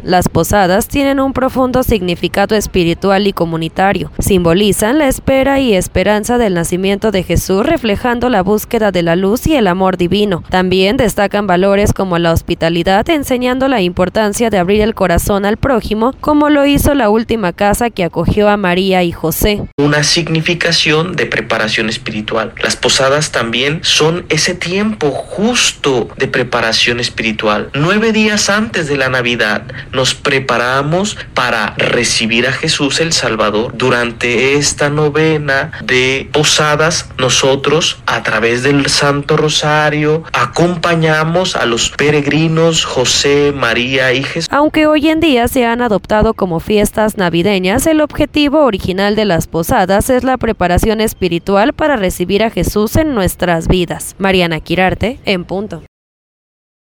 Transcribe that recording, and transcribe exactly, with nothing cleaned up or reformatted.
Las posadas tienen un profundo significado espiritual y comunitario. Simbolizan la espera y esperanza del nacimiento de Jesús, reflejando la búsqueda de la luz y el amor divino. También destacan valores como la hospitalidad, enseñando la importancia de abrir el corazón al prójimo, como lo hizo la última casa que acogió a María y José. Una significación de preparación espiritual. Las posadas también son ese tiempo justo de preparación espiritual. Nueve días antes de la Navidad nos preparamos para recibir a Jesús el Salvador. Durante esta novena de posadas, nosotros a través del Santo Rosario acompañamos a los peregrinos José, María y Jesús. Aunque hoy en día se han adoptado como fiestas navideñas, el objetivo original de las posadas es la preparación espiritual para recibir a Jesús en nuestras vidas. Mariana Quirarte, en punto.